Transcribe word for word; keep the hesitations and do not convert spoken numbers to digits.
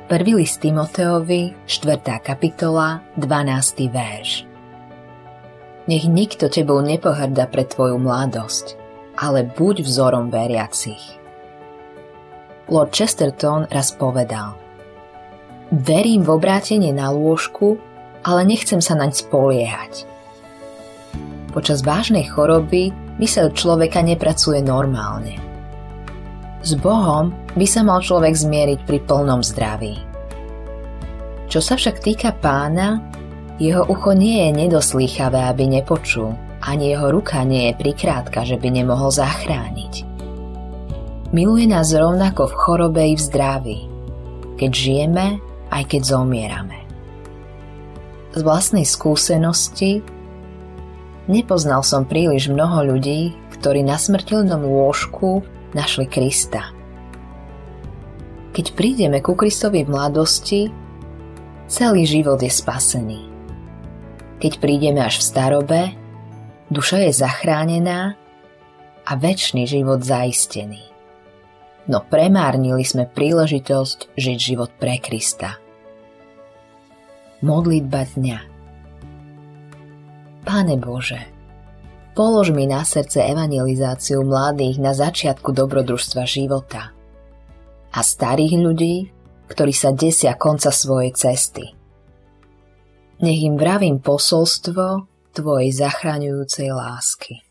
Prvý list Timoteovi, štvrtá kapitola, dvanásty verš. Nech nikto tebou nepohrda pre tvoju mladosť, ale buď vzorom veriacich. Lord Chesterton raz povedal: Verím v obrátenie na lôžku, ale nechcem sa naň spoliehať. Počas vážnej choroby myseľ človeka nepracuje normálne. S Bohom by sa mal človek zmieriť pri plnom zdraví. Čo sa však týka Pána, jeho ucho nie je nedoslýchavé, aby nepočul, ani jeho ruka nie je prikrátka, že by nemohol zachrániť. Miluje nás rovnako v chorobe i v zdraví, keď žijeme, aj keď zomierame. Z vlastnej skúsenosti nepoznal som príliš mnoho ľudí, ktorí na smrteľnom lôžku našli Krista. Keď prídeme ku Kristovi v mladosti, celý život je spasený. Keď prídeme až v starobe, duša je zachránená a večný život zaistený. No premárnili sme príležitosť žiť život pre Krista. Modlitba dňa. Páne Bože, polož mi na srdce evangelizáciu mladých na začiatku dobrodružstva života a starých ľudí, ktorí sa desia konca svojej cesty. Nech im vravím posolstvo Tvojej zachraňujúcej lásky.